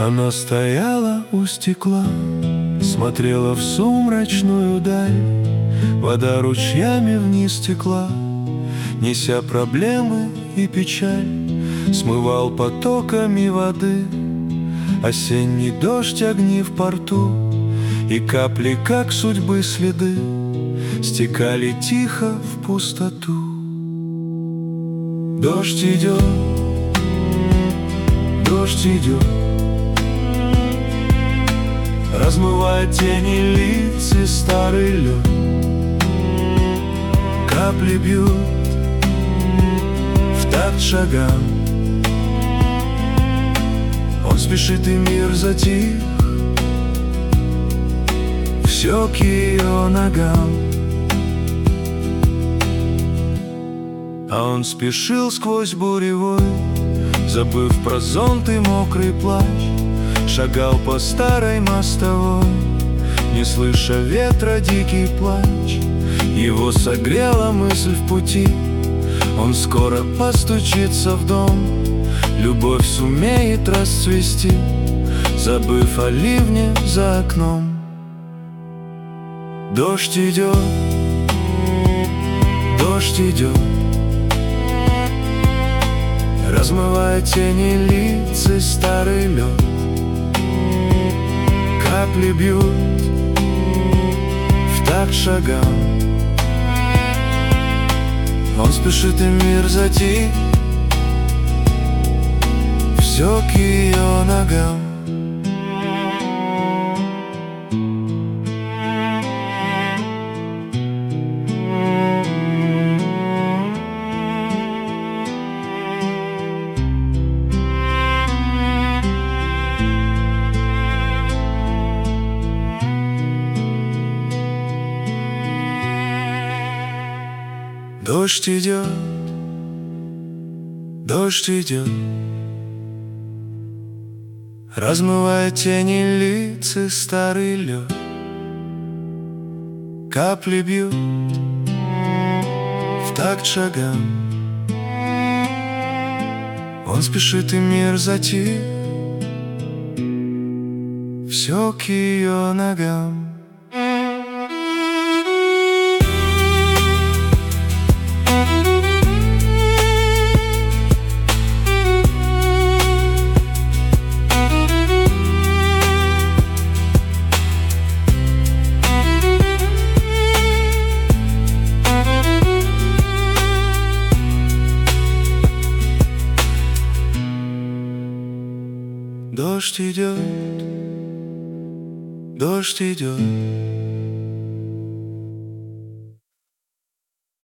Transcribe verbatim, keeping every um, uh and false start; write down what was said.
Она стояла у стекла, смотрела в сумрачную даль. Вода ручьями вниз текла, неся проблемы и печаль. Смывал потоками воды осенний дождь, огни в порту, и капли, как судьбы следы, стекали тихо в пустоту. Дождь идет, дождь идет, размывает тени лиц и старый лед. Капли бьют в такт шагам, он спешит, и мир затих, все к ее ногам. А он спешил сквозь буревой, забыв про зонт и мокрый плащ. Шагал по старой мостовой, не слыша ветра дикий плач. Его согрела мысль в пути, он скоро постучится в дом. Любовь сумеет расцвести, забыв о ливне за окном. Дождь идет, дождь идет, размывая тени лиц и старый лед. Капли бьют в такт шагам, он спешит, и мир затих, все к ее ногам. Дождь идет, дождь идет, размывая тени лиц и старый лед. Капли бьют в такт шагам, он спешит, и мир затих, все к ее ногам. Дождь идет, дождь идет,